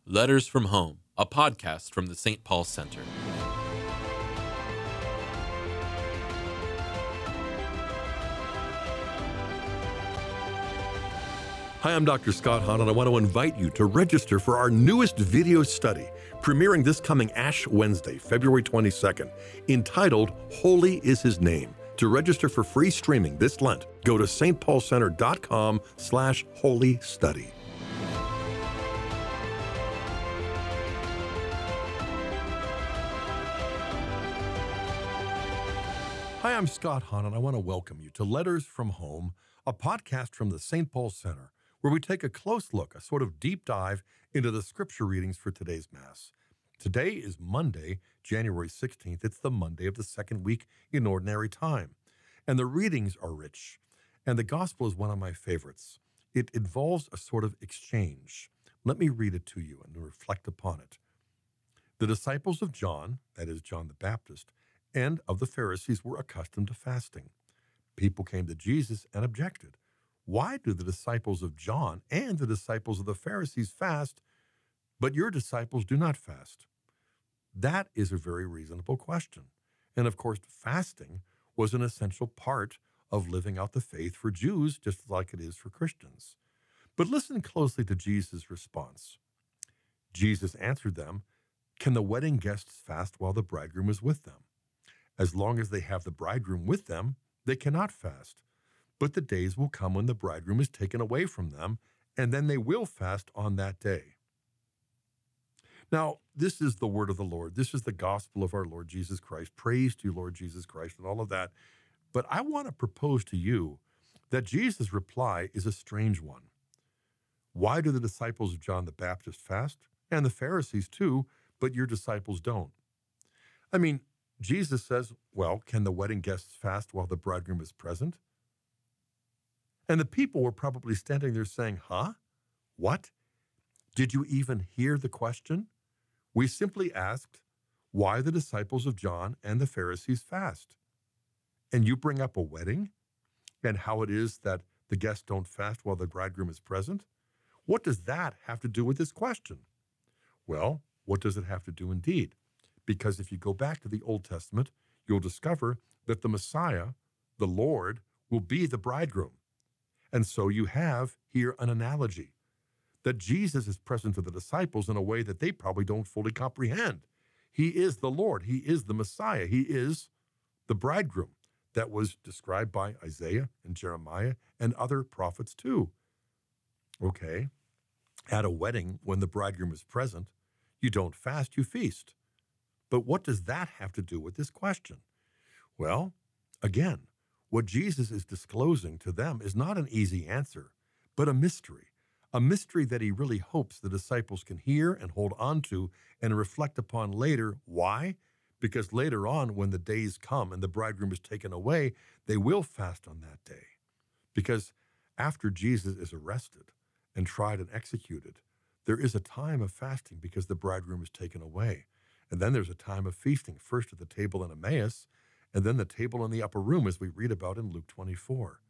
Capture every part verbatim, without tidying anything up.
Letters from Home, a podcast from the Saint Paul Center. Hi, I'm Doctor Scott Hahn, and I want to invite you to register for our newest video study, premiering this coming Ash Wednesday, February twenty-second, entitled Holy is His Name. To register for free streaming this Lent, go to stpaulcenter.com slash holy study. Hi, I'm Scott Hahn, and I want to welcome you to Letters from Home, a podcast from the Saint Paul Center, where we take a close look, a sort of deep dive into the scripture readings for today's Mass. Today is Monday, January sixteenth. It's the Monday of the second week in Ordinary Time. And the readings are rich. And the Gospel is one of my favorites. It involves a sort of exchange. Let me read it to you and reflect upon it. The disciples of John, that is John the Baptist, and of the Pharisees were accustomed to fasting. People came to Jesus and objected. Why do the disciples of John and the disciples of the Pharisees fast, but your disciples do not fast? That is a very reasonable question. And of course, fasting was an essential part of living out the faith for Jews, just like it is for Christians. But listen closely to Jesus' response. Jesus answered them, "Can the wedding guests fast while the bridegroom is with them? As long as they have the bridegroom with them, they cannot fast. But the days will come when the bridegroom is taken away from them, and then they will fast on that day." Now, this is the word of the Lord. This is the gospel of our Lord Jesus Christ. Praise to you, Lord Jesus Christ, and all of that. But I want to propose to you that Jesus' reply is a strange one. Why do the disciples of John the Baptist fast? And the Pharisees too, but your disciples don't. I mean, Jesus says, well, can the wedding guests fast while the bridegroom is present? And the people were probably standing there saying, huh? What? Did you even hear the question? We simply asked why the disciples of John and the Pharisees fast. And you bring up a wedding and how it is that the guests don't fast while the bridegroom is present? What does that have to do with this question? Well, what does it have to do indeed? Because if you go back to the Old Testament, you'll discover that the Messiah, the Lord, will be the bridegroom. And so you have here an analogy that Jesus is present to the disciples in a way that they probably don't fully comprehend. He is the Lord. He is the Messiah. He is the bridegroom that was described by Isaiah and Jeremiah and other prophets too. Okay, at a wedding, when the bridegroom is present, you don't fast, you feast. But what does that have to do with this question? Well, again, what Jesus is disclosing to them is not an easy answer, but a mystery, a mystery that he really hopes the disciples can hear and hold on to and reflect upon later. Why? Because later on, when the days come and the bridegroom is taken away, they will fast on that day. Because after Jesus is arrested and tried and executed, there is a time of fasting because the bridegroom is taken away. And then there's a time of feasting, first at the table in Emmaus, and then the table in the upper room, as we read about in Luke twenty-four.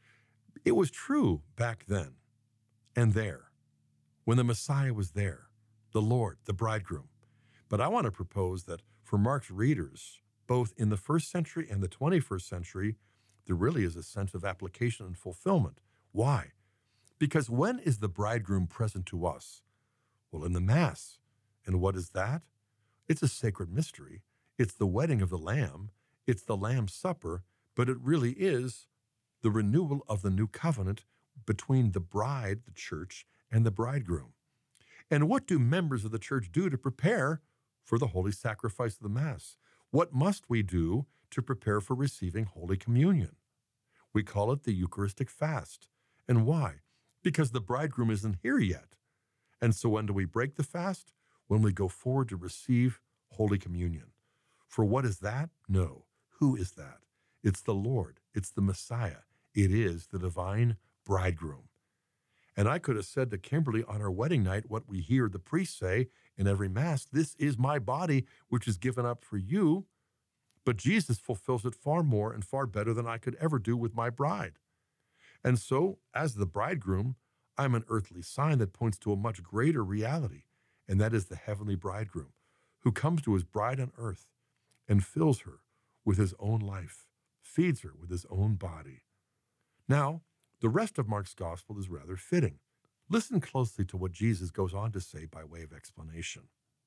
It was true back then and there, when the Messiah was there, the Lord, the bridegroom. But I want to propose that for Mark's readers, both in the first century and the twenty-first century, there really is a sense of application and fulfillment. Why? Because when is the bridegroom present to us? Well, in the Mass. And what is that? It's a sacred mystery. It's the wedding of the Lamb. It's the Lamb's Supper, but it really is the renewal of the new covenant between the bride, the church, and the bridegroom. And what do members of the church do to prepare for the holy sacrifice of the Mass? What must we do to prepare for receiving Holy Communion? We call it the Eucharistic fast. And why? Because the bridegroom isn't here yet. And so when do we break the fast? When we go forward to receive Holy Communion. For what is that? No. Who is that? It's the Lord. It's the Messiah. It is the divine bridegroom. And I could have said to Kimberly on our wedding night what we hear the priest say in every Mass, "This is my body, which is given up for you." But Jesus fulfills it far more and far better than I could ever do with my bride. And so, as the bridegroom, I'm an earthly sign that points to a much greater reality. and that is the heavenly bridegroom who comes to his bride on earth and fills her with his own life, feeds her with his own body. Now, the rest of Mark's gospel is rather fitting. Listen closely to what Jesus goes on to say by way of explanation.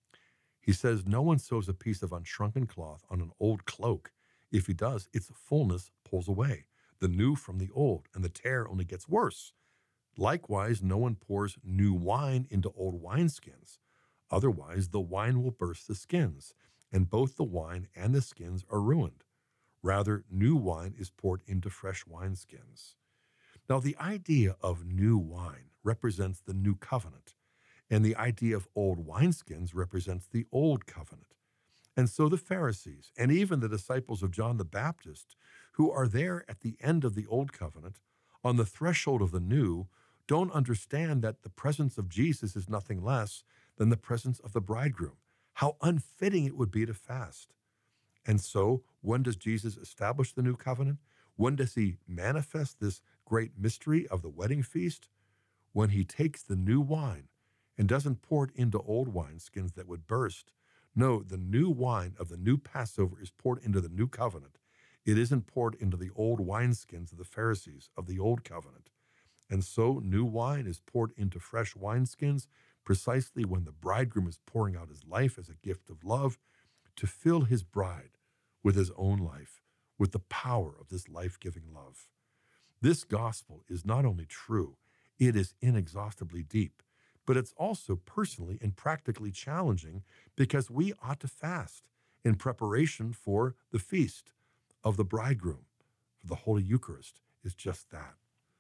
He says, "No one sews a piece of unshrunken cloth on an old cloak. If he does, its fullness pulls away, the new from the old, and the tear only gets worse. Likewise, no one pours new wine into old wineskins. Otherwise, the wine will burst the skins, and both the wine and the skins are ruined. Rather, new wine is poured into fresh wineskins." Now, the idea of new wine represents the new covenant, and the idea of old wineskins represents the old covenant. And so the Pharisees, and even the disciples of John the Baptist, who are there at the end of the old covenant, on the threshold of the new, don't understand that the presence of Jesus is nothing less than the presence of the bridegroom. How unfitting it would be to fast. And so, when does Jesus establish the new covenant? When does he manifest this great mystery of the wedding feast? When he takes the new wine and doesn't pour it into old wineskins that would burst. No, the new wine of the new Passover is poured into the new covenant. It isn't poured into the old wineskins of the Pharisees of the old covenant. And so new wine is poured into fresh wineskins precisely when the bridegroom is pouring out his life as a gift of love to fill his bride with his own life, with the power of this life-giving love. This gospel is not only true, it is inexhaustibly deep, but it's also personally and practically challenging because we ought to fast in preparation for the feast of the bridegroom. For the Holy Eucharist is just that.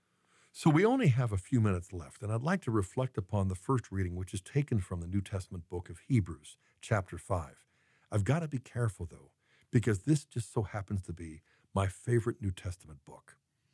So we only have a few minutes left, and I'd like to reflect upon the first reading, which is taken from the New Testament book of Hebrews, chapter five. I've got to be careful, though, because this just so happens to be my favorite New Testament book.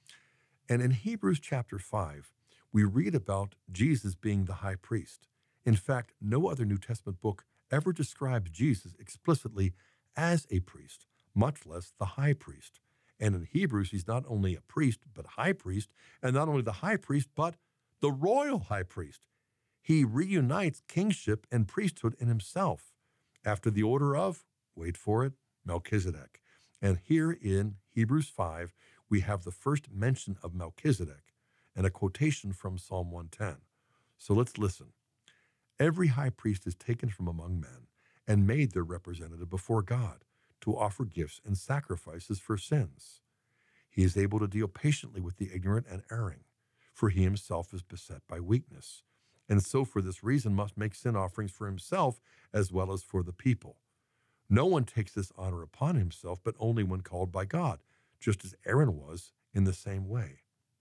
And in Hebrews chapter five, we read about Jesus being the high priest. In fact, no other New Testament book ever describes Jesus explicitly as a priest, much less the high priest. And in Hebrews, he's not only a priest, but high priest, and not only the high priest, but the royal high priest. He reunites kingship and priesthood in himself after the order of, wait for it, Melchizedek. And here in Hebrews five, we have the first mention of Melchizedek and a quotation from Psalm one ten. So let's listen. "Every high priest is taken from among men and made their representative before God to offer gifts and sacrifices for sins. He is able to deal patiently with the ignorant and erring, for he himself is beset by weakness, and so for this reason must make sin offerings for himself as well as for the people. No one takes this honor upon himself, but only when called by God, just as Aaron was in the same way."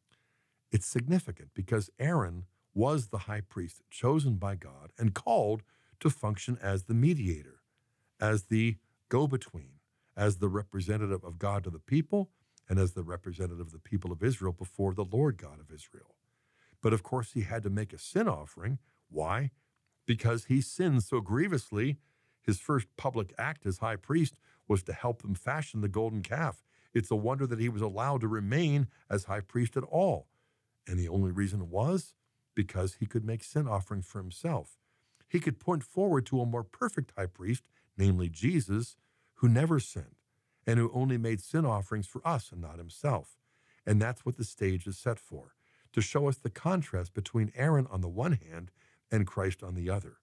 It's significant because Aaron was the high priest chosen by God and called to function as the mediator, as the go-between, as the representative of God to the people, and as the representative of the people of Israel before the Lord God of Israel. But of course, he had to make a sin offering. Why? Because he sinned so grievously. His first public act as high priest was to help them fashion the golden calf. It's a wonder that he was allowed to remain as high priest at all. And the only reason was because he could make sin offerings for himself. He could point forward to a more perfect high priest, namely Jesus, who never sinned and who only made sin offerings for us and not himself. And that's what the stage is set for, to show us the contrast between Aaron on the one hand and Christ on the other.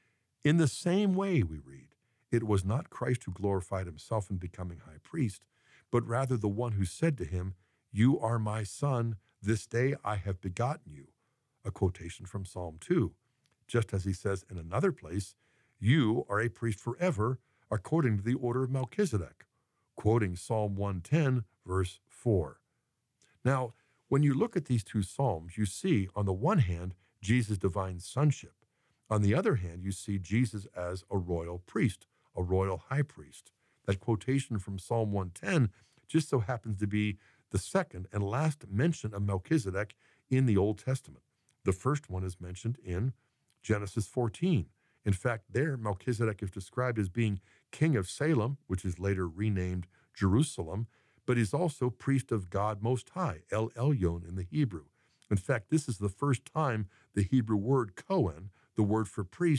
In the same way, we read, it was not Christ who glorified himself in becoming high priest, but rather the one who said to him, "You are my son, this day I have begotten you." A quotation from Psalm two. Just as he says in another place, "You are a priest forever, according to the order of Melchizedek," quoting Psalm one ten, verse four. Now, when you look at these two psalms, you see, on the one hand, Jesus' divine sonship. On the other hand, you see Jesus as a royal priest, a royal high priest. That quotation from Psalm one ten just so happens to be the second and last mention of Melchizedek in the Old Testament. The first one is mentioned in Genesis fourteen. In fact, there Melchizedek is described as being king of Salem, which is later renamed Jerusalem, but he's also priest of God Most High, El Elyon in the Hebrew. In fact, this is the first time the Hebrew word Cohen, the word for priest,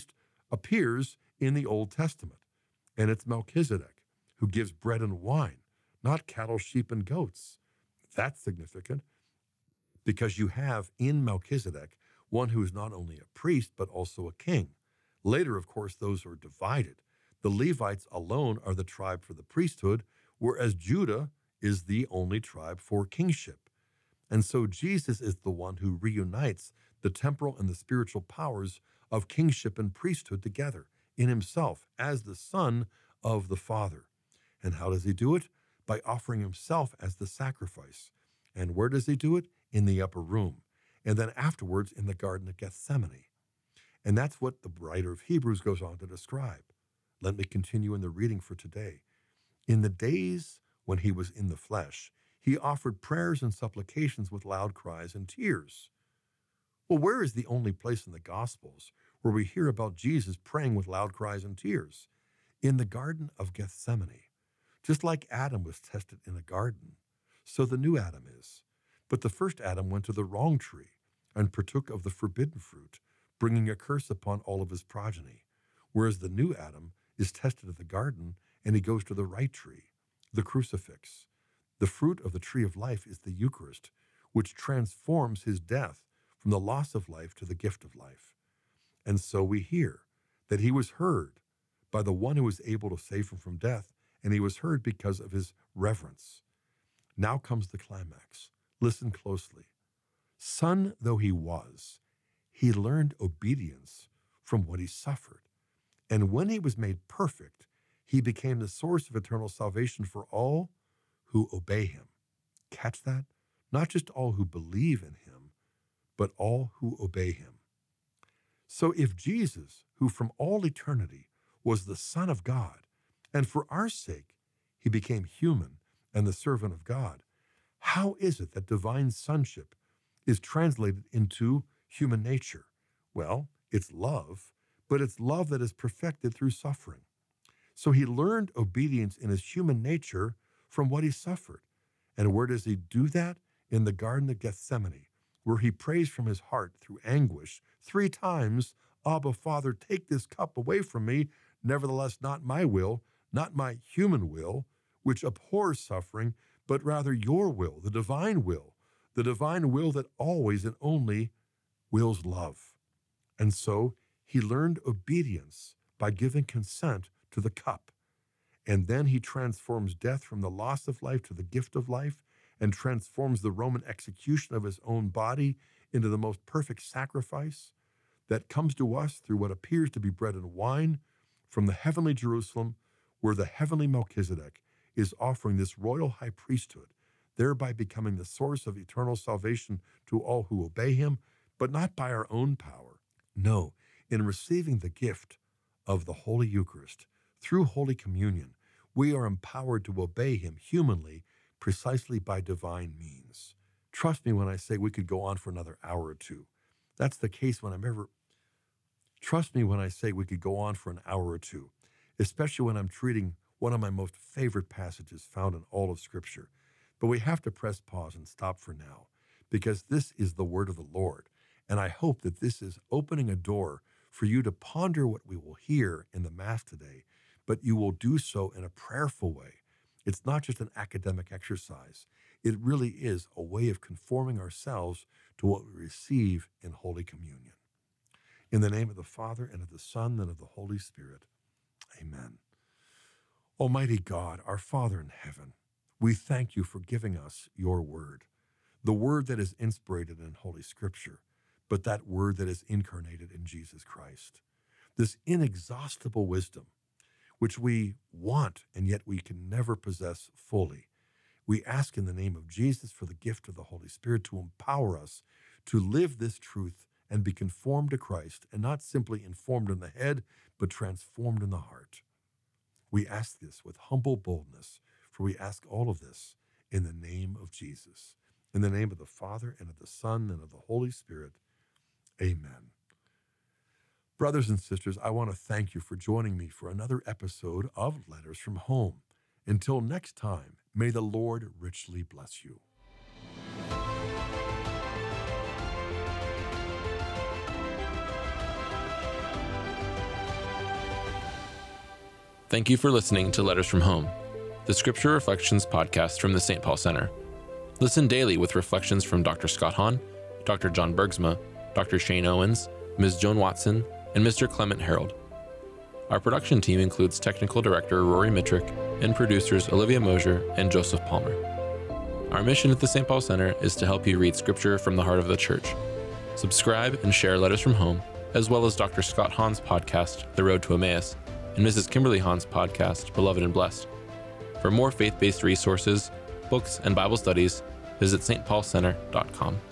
appears in the Old Testament. And it's Melchizedek who gives bread and wine, not cattle, sheep, and goats. That's significant because you have in Melchizedek one who is not only a priest, but also a king. Later, of course, those are divided. The Levites alone are the tribe for the priesthood, whereas Judah is the only tribe for kingship. And so Jesus is the one who reunites the temporal and the spiritual powers of kingship and priesthood together in himself as the Son of the Father. And how does he do it? By offering himself as the sacrifice. And where does he do it? In the upper room. And then afterwards in the Garden of Gethsemane. And that's what the writer of Hebrews goes on to describe. Let me continue in the reading for today. In the days when he was in the flesh, he offered prayers and supplications with loud cries and tears. Well, where is the only place in the Gospels where we hear about Jesus praying with loud cries and tears? In the Garden of Gethsemane. Just like Adam was tested in a garden, so the new Adam is. But the first Adam went to the wrong tree and partook of the forbidden fruit, bringing a curse upon all of his progeny, whereas the new Adam is tested at the garden and he goes to the right tree, the crucifix. The fruit of the tree of life is the Eucharist, which transforms his death from the loss of life to the gift of life. And so we hear that he was heard by the one who was able to save him from death, and he was heard because of his reverence. Now comes the climax. Listen closely. Son though he was, he learned obedience from what he suffered. And when he was made perfect, he became the source of eternal salvation for all who obey him. Catch that? Not just all who believe in him, but all who obey him. So if Jesus, who from all eternity was the Son of God, and for our sake he became human and the servant of God, how is it that divine sonship is translated into human nature? Well, it's love, but it's love that is perfected through suffering. So he learned obedience in his human nature from what he suffered. And where does he do that? In the Garden of Gethsemane, where he prays from his heart through anguish three times, Abba, Father, take this cup away from me. Nevertheless, not my will, not my human will, which abhors suffering, but rather your will, the divine will, the divine will that always and only wills love. And so he learned obedience by giving consent to the cup. And then he transforms death from the loss of life to the gift of life, and transforms the Roman execution of his own body into the most perfect sacrifice that comes to us through what appears to be bread and wine from the heavenly Jerusalem, where the heavenly Melchizedek is offering this royal high priesthood, thereby becoming the source of eternal salvation to all who obey him, but not by our own power. No, in receiving the gift of the Holy Eucharist through Holy Communion, we are empowered to obey him humanly precisely by divine means. Trust me when I say we could go on for another hour or two. That's the case when I'm ever... Trust me when I say we could go on for an hour or two, especially when I'm treating one of my most favorite passages found in all of Scripture. But we have to press pause and stop for now, because this is the word of the Lord. And I hope that this is opening a door for you to ponder what we will hear in the Mass today, but you will do so in a prayerful way. It's not just an academic exercise. It really is a way of conforming ourselves to what we receive in Holy Communion. In the name of the Father, and of the Son, and of the Holy Spirit. Amen. Almighty God, our Father in heaven, we thank you for giving us your word, the word that is inspirated in Holy Scripture, but that word that is incarnated in Jesus Christ. This inexhaustible wisdom, which we want and yet we can never possess fully. We ask in the name of Jesus for the gift of the Holy Spirit to empower us to live this truth and be conformed to Christ, and not simply informed in the head, but transformed in the heart. We ask this with humble boldness, for we ask all of this in the name of Jesus. In the name of the Father, and of the Son, and of the Holy Spirit. Amen. Brothers and sisters, I want to thank you for joining me for another episode of Letters from Home. Until next time, may the Lord richly bless you. Thank you for listening to Letters from Home, the Scripture Reflections podcast from the Saint Paul Center. Listen daily with reflections from Doctor Scott Hahn, Doctor John Bergsma, Doctor Shane Owens, Miz Joan Watson, and Mister Clement Harold. Our production team includes technical director Rory Mitrick and producers Olivia Mosier and Joseph Palmer. Our mission at the Saint Paul Center is to help you read Scripture from the heart of the Church. Subscribe and share Letters from Home, as well as Doctor Scott Hahn's podcast, The Road to Emmaus, and Missus Kimberly Hahn's podcast, Beloved and Blessed. For more faith-based resources, books, and Bible studies, visit s t paul center dot com.